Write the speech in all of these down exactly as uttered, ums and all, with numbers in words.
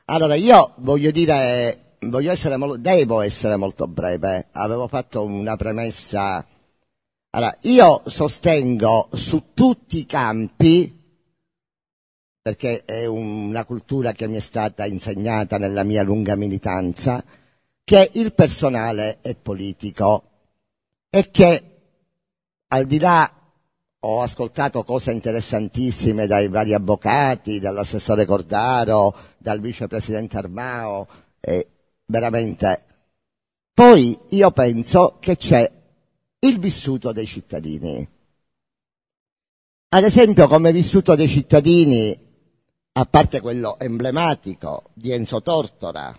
Allora, io voglio dire, voglio essere molto, devo essere molto breve. Avevo fatto una premessa. Allora, io sostengo su tutti i campi, perché è una cultura che mi è stata insegnata nella mia lunga militanza, che il personale è politico e che, al di là, ho ascoltato cose interessantissime dai vari avvocati, dall'assessore Cordaro, dal vicepresidente Armao, e veramente. Poi io penso che c'è il vissuto dei cittadini. Ad esempio, come vissuto dei cittadini, a parte quello emblematico di Enzo Tortora,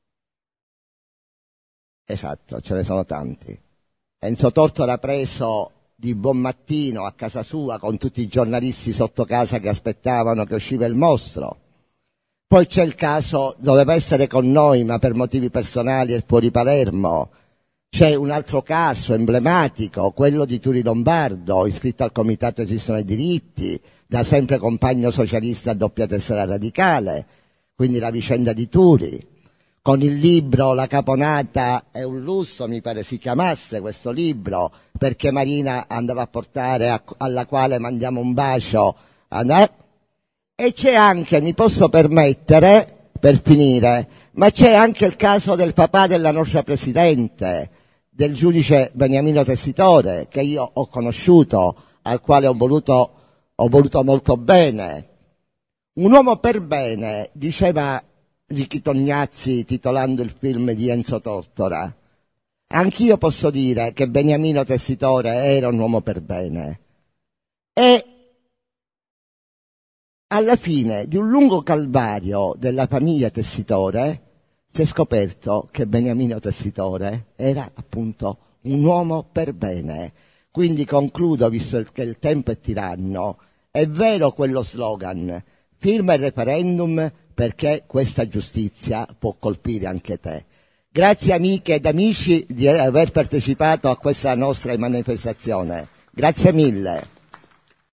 esatto, ce ne sono tanti. Enzo Tortora preso di buon mattino a casa sua con tutti i giornalisti sotto casa che aspettavano che usciva il mostro. Poi c'è il caso, doveva essere con noi ma per motivi personali è fuori Palermo. C'è un altro caso emblematico, quello di Turi Lombardo, iscritto al Comitato Esistono i Diritti, da sempre compagno socialista a doppia tessera radicale, quindi la vicenda di Turi. Con il libro La Caponata è un lusso, mi pare si chiamasse questo libro, perché Marina andava a portare, a, alla quale mandiamo un bacio. Eh? E c'è anche, mi posso permettere, per finire, ma c'è anche il caso del papà della nostra Presidente, del giudice Beniamino Tessitore, che io ho conosciuto, al quale ho voluto, ho voluto molto bene. Un uomo per bene, diceva Ricky Tognazzi titolando il film di Enzo Tortora. Anch'io posso dire che Beniamino Tessitore era un uomo per bene. E alla fine di un lungo calvario della famiglia Tessitore si è scoperto che Beniamino Tessitore era appunto un uomo per bene. Quindi concludo, visto che il tempo è tiranno, è vero quello slogan: firma il referendum perché questa giustizia può colpire anche te. Grazie amiche ed amici di aver partecipato a questa nostra manifestazione. Grazie mille.